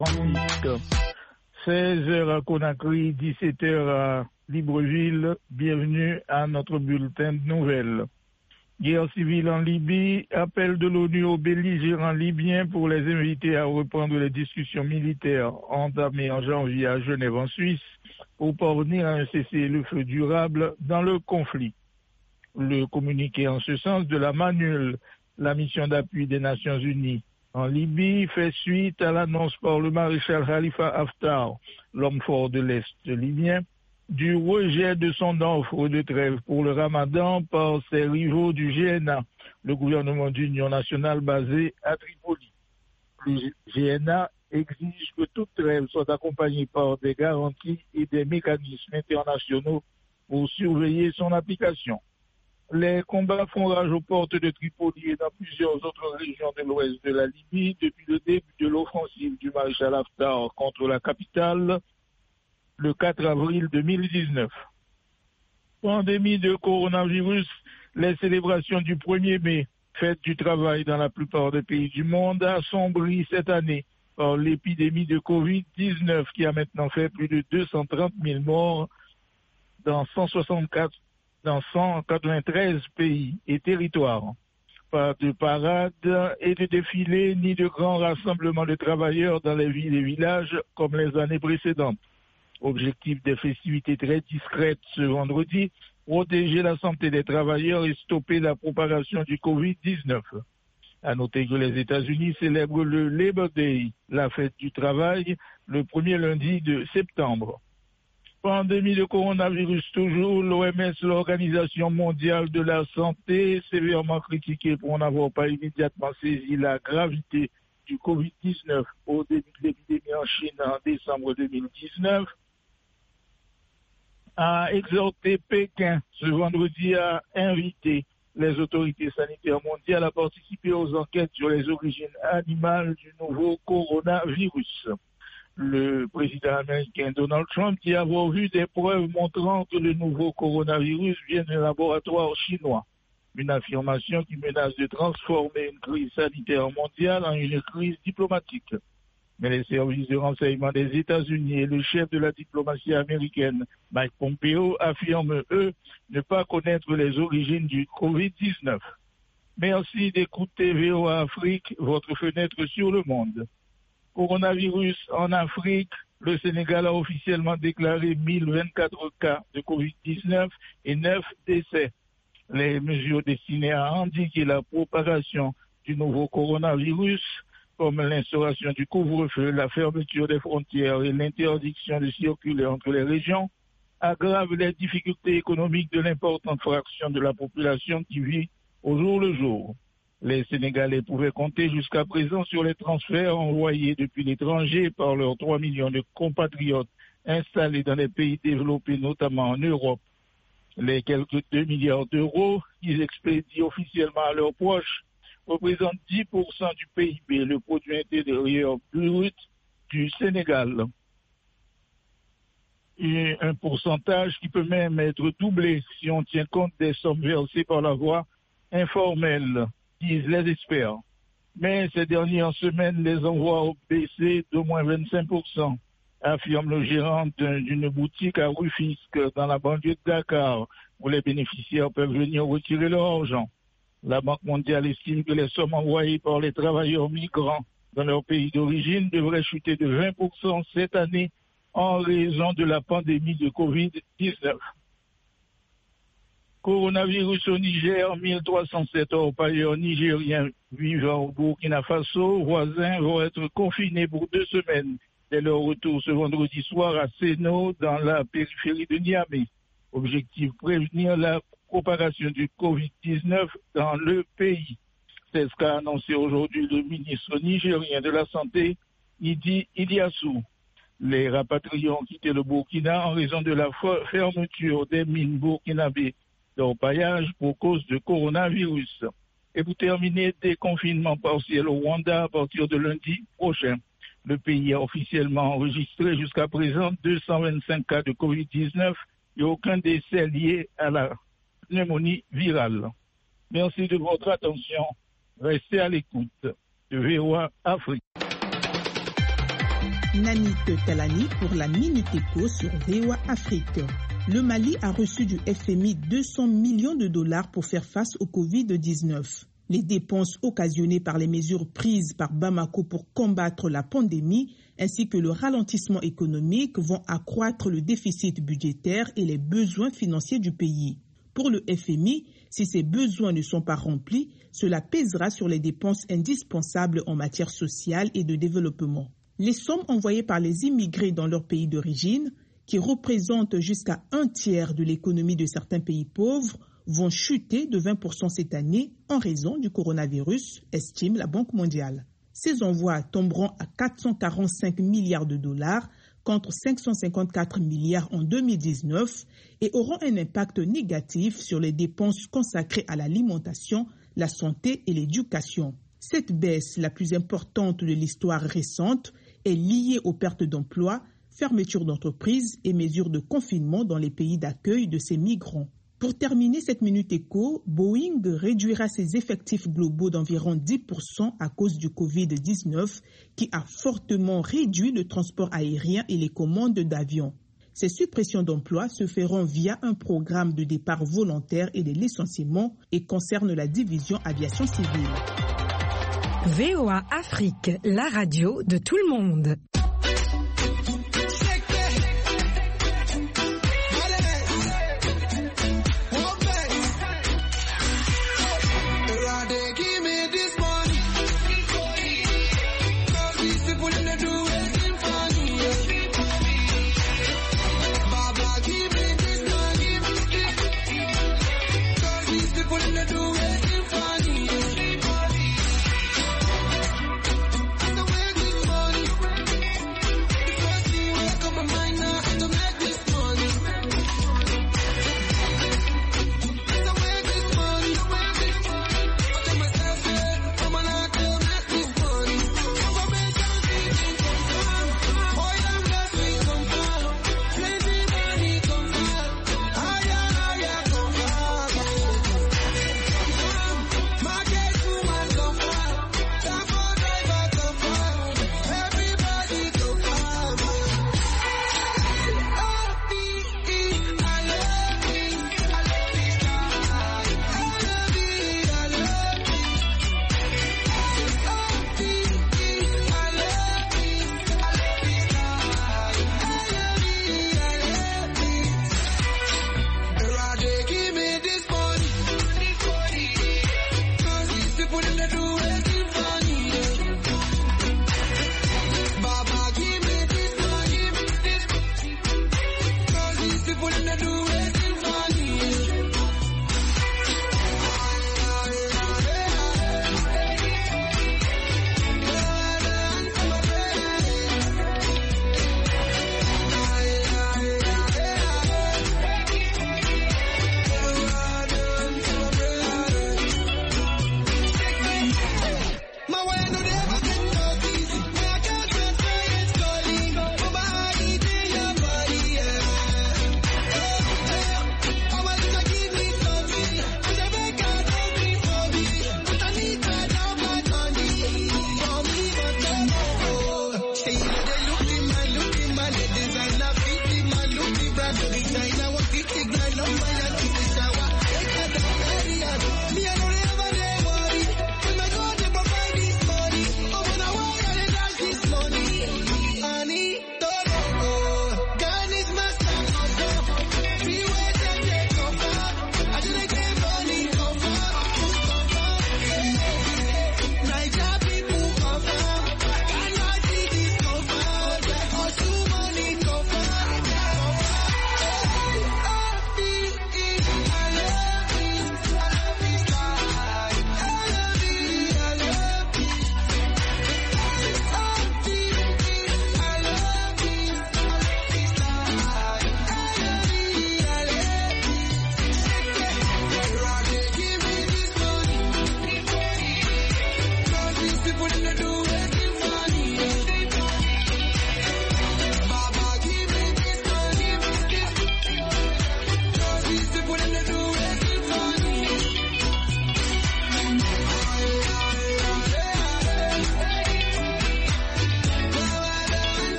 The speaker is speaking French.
16h à Conakry, 17h à Libreville. Bienvenue à notre bulletin de nouvelles. Guerre civile en Libye, appel de l'ONU aux belligérants libyens pour les inviter à reprendre les discussions militaires entamées en janvier à Genève en Suisse pour parvenir à un cessez-le-feu durable dans le conflit. Le communiqué en ce sens de la MANUL, la mission d'appui des Nations Unies en Libye, fait suite à l'annonce par le maréchal Khalifa Haftar, l'homme fort de l'Est libyen, du rejet de son offre de trêve pour le Ramadan par ses rivaux du GNA, le gouvernement d'union nationale basé à Tripoli. Le GNA exige que toute trêve soit accompagnée par des garanties et des mécanismes internationaux pour surveiller son application. Les combats font rage aux portes de Tripoli et dans plusieurs autres régions de l'ouest de la Libye depuis le début de l'offensive du maréchal Haftar contre la capitale le 4 avril 2019. Pandémie de coronavirus, les célébrations du 1er mai, fête du travail dans la plupart des pays du monde, assombries cette année par l'épidémie de Covid-19 qui a maintenant fait plus de 230 000 morts dans 193 pays et territoires. Pas de parades et de défilés ni de grands rassemblements de travailleurs dans les villes et villages comme les années précédentes. Objectif des festivités très discrètes ce vendredi, protéger la santé des travailleurs et stopper la propagation du Covid-19. À noter que les États-Unis célèbrent le Labor Day, la fête du travail, le premier lundi de septembre. Pandémie de coronavirus toujours, l'OMS, l'Organisation mondiale de la santé, sévèrement critiquée pour n'avoir pas immédiatement saisi la gravité du Covid-19 au début de l'épidémie en Chine en décembre 2019, a exhorté Pékin ce vendredi à inviter les autorités sanitaires mondiales à participer aux enquêtes sur les origines animales du nouveau coronavirus. Le président américain Donald Trump dit avoir vu des preuves montrant que le nouveau coronavirus vient d'un laboratoire chinois. Une affirmation qui menace de transformer une crise sanitaire mondiale en une crise diplomatique. Mais les services de renseignement des États-Unis et le chef de la diplomatie américaine, Mike Pompeo, affirment, eux, ne pas connaître les origines du Covid-19. Merci d'écouter VOA Afrique, votre fenêtre sur le monde. Coronavirus en Afrique, le Sénégal a officiellement déclaré 1024 cas de Covid-19 et 9 décès. Les mesures destinées à endiguer la propagation du nouveau coronavirus, comme l'instauration du couvre-feu, la fermeture des frontières et l'interdiction de circuler entre les régions, aggravent les difficultés économiques de l'importante fraction de la population qui vit au jour le jour. Les Sénégalais pouvaient compter jusqu'à présent sur les transferts envoyés depuis l'étranger par leurs 3 millions de compatriotes installés dans les pays développés, notamment en Europe. Les quelques 2 milliards d'euros qu'ils expédient officiellement à leurs proches représentent 10% du PIB, le produit intérieur brut du Sénégal. Et un pourcentage qui peut même être doublé si on tient compte des sommes versées par la voie informelle, disent les experts. Mais ces dernières semaines, les envois ont baissé d'au moins 25%, affirme le gérant d'une boutique à Rufisque, dans la banlieue de Dakar, où les bénéficiaires peuvent venir retirer leur argent. La Banque mondiale estime que les sommes envoyées par les travailleurs migrants dans leur pays d'origine devraient chuter de 20% cette année en raison de la pandémie de Covid-19. Coronavirus au Niger, 1307 orpailleurs nigériens vivant au Burkina Faso, voisins, vont être confinés pour 2 semaines dès leur retour ce vendredi soir à Seno, dans la périphérie de Niamey. Objectif, prévenir la propagation du Covid-19 dans le pays. C'est ce qu'a annoncé aujourd'hui le ministre nigérien de la Santé, Idi Iliassou. Les rapatriés ont quitté le Burkina en raison de la fermeture des mines burkinabées d'orpaillage pour cause de coronavirus. Et pour terminer, déconfinement partiel au Rwanda à partir de lundi prochain. Le pays a officiellement enregistré jusqu'à présent 225 cas de Covid-19 et aucun décès lié à la pneumonie virale. Merci de votre attention. Restez à l'écoute de VOA Afrique. Nanit Talani pour la Minute Éco sur VOA Afrique. Le Mali a reçu du FMI 200 millions de dollars pour faire face au Covid-19. Les dépenses occasionnées par les mesures prises par Bamako pour combattre la pandémie ainsi que le ralentissement économique vont accroître le déficit budgétaire et les besoins financiers du pays. Pour le FMI, si ces besoins ne sont pas remplis, cela pèsera sur les dépenses indispensables en matière sociale et de développement. Les sommes envoyées par les immigrés dans leur pays d'origine, qui représentent jusqu'à 1/3 de l'économie de certains pays pauvres, vont chuter de 20% cette année en raison du coronavirus, estime la Banque mondiale. Ces envois tomberont à 445 milliards de dollars contre 554 milliards en 2019 et auront un impact négatif sur les dépenses consacrées à l'alimentation, la santé et l'éducation. Cette baisse, la plus importante de l'histoire récente, est liée aux pertes d'emplois, fermetures d'entreprises et mesures de confinement dans les pays d'accueil de ces migrants. Pour terminer cette Minute Éco, Boeing réduira ses effectifs globaux d'environ 10% à cause du Covid-19 qui a fortement réduit le transport aérien et les commandes d'avions. Ces suppressions d'emplois se feront via un programme de départ volontaire et de licenciement et concernent la division aviation civile. VOA Afrique, la radio de tout le monde. Designer, what big, big, no,